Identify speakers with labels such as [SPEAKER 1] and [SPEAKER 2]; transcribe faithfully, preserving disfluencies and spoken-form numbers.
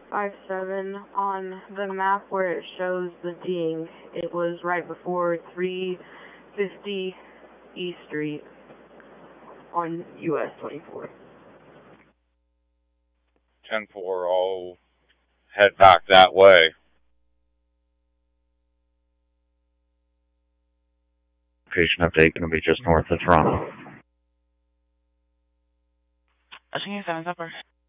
[SPEAKER 1] five seven, on the map where it shows the ding, it was right before three fifty E Street on U S twenty-four.
[SPEAKER 2] ten four, I'll head back that way.
[SPEAKER 3] Location update going to be just north of Toronto.
[SPEAKER 4] I think it's seven upper.